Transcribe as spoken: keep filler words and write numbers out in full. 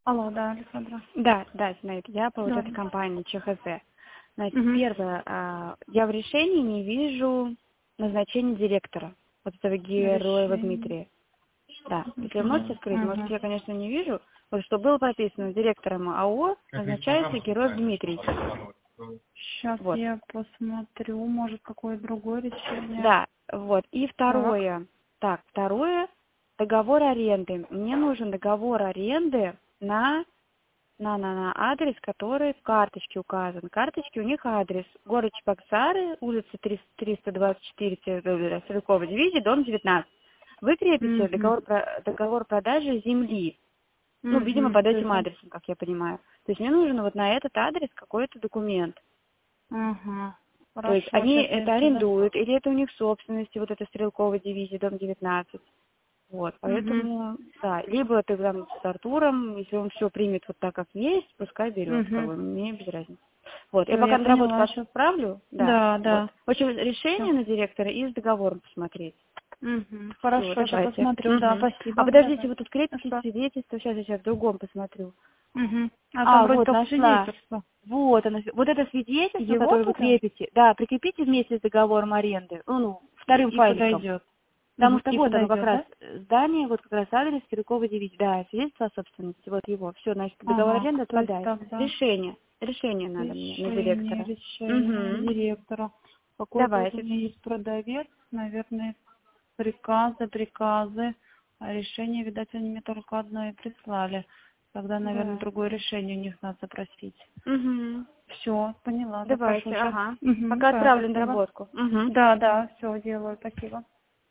Алло, да, Александра. Да, да, знаете, я по вот Да. этой компании ЧХЗ. Значит, Угу. первое, а, я в решении не вижу назначения директора, вот этого Героева Решение. Дмитрия. Да, если вы можете Угу. скрыть, может, Угу. я, конечно, не вижу, вот что было прописано, директором АО назначается Героев Дмитрий. Сейчас Вот. я посмотрю, может, какое другое решение. Да, вот. И Так. второе, так, второе, договор аренды. Мне нужен договор аренды на, на, на, на адрес, который в карточке указан. В карточке у них адрес. Город Чебоксары, улица триста двадцать четыре, Стрелковой дивизии, дом девятнадцать. Вы крепите Угу. договор, про- договор продажи земли. Ну, видимо, Угу. под То этим есть он... адресом, как я понимаю. То есть мне нужен вот на этот адрес какой-то документ. Угу. То есть Хорошо, они сейчас я это сюда. арендуют, или это у них собственности, вот эта Стрелковая дивизия, дом девятнадцать. Вот, Угу. поэтому, да, либо ты там с Артуром, если он все примет вот так, как есть, пускай берет, как Угу. бы, мне без разницы. Вот, я Все, я пока на работу поняла вас сейчас. отправлю, да, Да, вот. да. В общем, Все. решение на директора и с договором посмотреть. Угу. Все, Хорошо, сейчас давайте. посмотрю. Да, Мгм. А спасибо. подождите, Давай. вы тут крепите Что? свидетельство, сейчас я сейчас в другом посмотрю. Угу. А там А, вроде вот, только нашла. свидетельство. Вот оно, вот это свидетельство, Его которое вы туда? крепите, да, прикрепите вместе с договором аренды, ну, ну, И, вторым и файликом. подойдет. Потому Угу. что И вот оно как подойдет, раз, да? э, здание, вот как раз адрес Стрелковой дивизии, да, свидетельство о собственности, вот его. Все, значит, договор Ага. аренды То есть отпадает. тогда Решение, решение надо мне на решение, директора. решение Угу. директора. Какой тут у Давайте. меня есть продавец, наверное, приказы, приказы. А решение, видать, они мне только одно и прислали. Тогда, наверное, Да. другое решение у них надо запросить. Угу. Все, поняла, запрошу Давайте, сейчас. ага. Угу, Пока да, отправлю на спасибо. работку. Угу. Да, да, все делаю, спасибо.